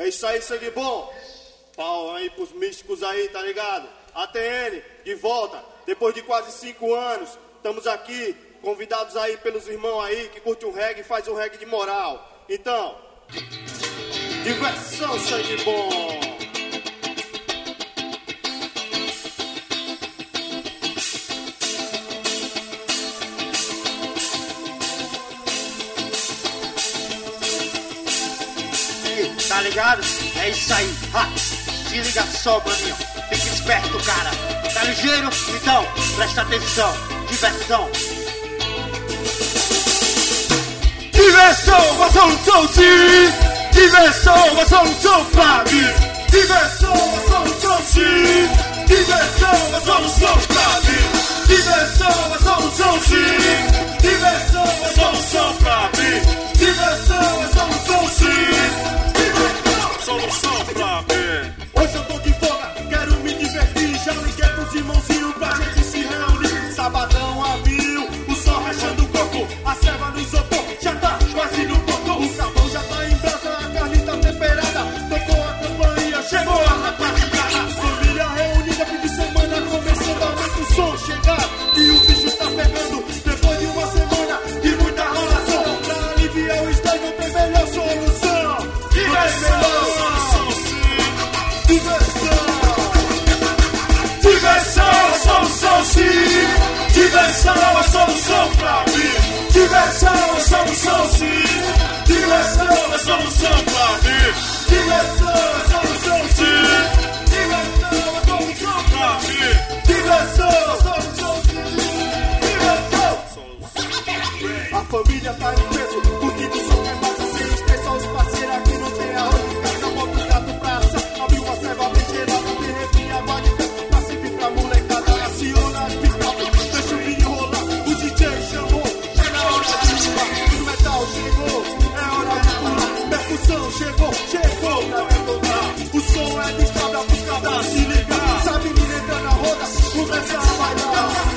É isso aí, sangue bom. Pau aí pros místicos aí, tá ligado? ATN, de volta, depois de quase 5 anos. Estamos aqui, convidados aí pelos irmãos aí que curte um reggae e faz um reggae de moral. Então, diversão, sangue bom. Tá ligado? É isso aí. Ha! Se liga só, maninho. Fica esperto, cara. Tá ligeiro? Então, presta atenção. Diversão. Diversão, a solução sim. Diversão, a solução pra mim. Diversão, a solução sim. Diversão, a solução pra mim. Diversão, a solução sim. Diversão, a solução pra mim. Diversão, a solução sim. Solução pra mim. Hoje eu tô de folga, quero me divertir. Já liguei pros irmãozinhos pra gente se reunir. Sabadão a mil, o sol rachando o coco, a serva no isopor, já tá quase no cocô. O carvão já tá em brasa, a carne tá temperada. Tocou a campainha, chegou a rapaziada. Família reunida, fim de semana começando, aumenta o som, chegar e o bicho tá pegando. Depois de uma semana de muita ralação, pra aliviar o estresse não tem melhor solução. Diversão, a solução sim. Diversão, a solução pra mim. Diversão, a solução sim. Diversão, a solução pra mim. Diversão, a solução sim. Diversão, a solução pra mim. Diversão, a solução sim. Diversão. A família tá em peso, curtindo som que é massa, sem estresse, só os parceiros aqui não tem arroz. Casa, bota o gato pra assar, abriu uma serva bem gelada, tem refri, água de canto, pra servir pra molecada, aciona as picadas, deixa o vinho rolar, o DJ chamou, é na hora de pular, o metal chegou, é hora de pular, percussão chegou pra detonar, o som é de cabra pros cabras se ligar, sabe menina entra na roda, começa a bailar.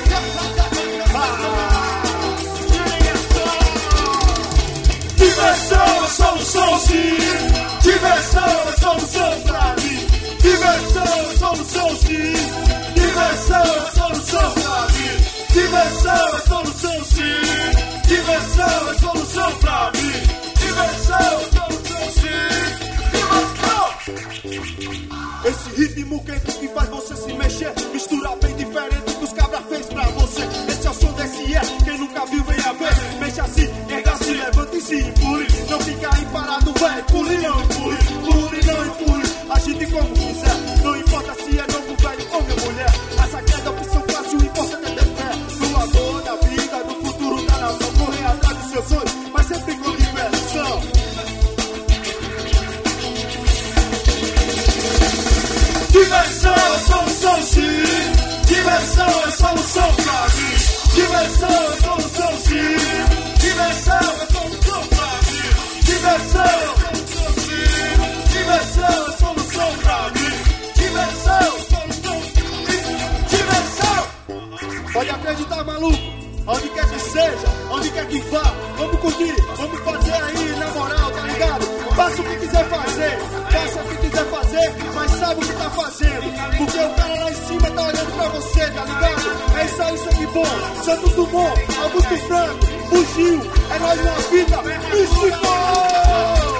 Diversão, a solução sim. Diversão, a solução pra mim. Diversão, a solução sim. Diversão, a solução pra mim. Diversão, a solução sim. Diversão, a solução pra mim. Diversão, a solução sim. Diversão. Esse ritmo quente que faz você se mexer, mistura bem diferente que os cabra fez pra você. Esse é o som desse quem nunca viu venha ver. Mexa assim, erga-se, levanta e se empurre. Não fica aí parado, véi, pule não empurre. Pule não empurre, agite como quiser. Não importa se é novo, velho ou minha mulher. A sagrada opção fácil, o importante é ter fé. No amor, na vida, no futuro da nação. Correr atrás dos seus sonhos, mas sempre com diversão. Diversão, a solução sim. Diversão, a solução pra mim. Diversão, a solução sim. Diversão, a solução pra mim. Diversão, a solução sim. Diversão, a solução pra mim. Diversão, a solução sim. Diversão. Pode acreditar, maluco. Onde quer que seja, onde quer que vá, vamos curtir, vamos fazer aí, na moral, tá ligado? Faça o que quiser fazer, faça o que quiser fazer, mas sabe o que tá fazendo. Porque o cara lá em cima tá olhando pra você, tá ligado? É isso aí, sangue bom. Santos Dumont, Augusto Franco, Fugiu, é nós na vida, místico!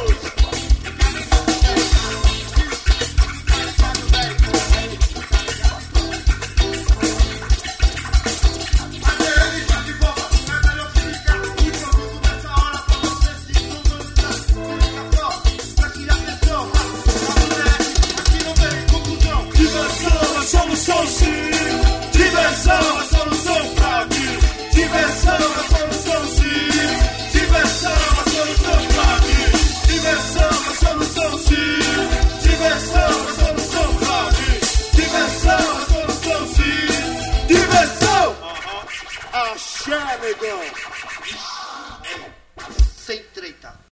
Solução sim. Diversão, a solução pra mim. Diversão, a solução sim. Diversão, a solução pra mim. Diversão, a solução sim. Diversão, a solução pra mim. Diversão, a solução sim. Diversão. Axé, negão.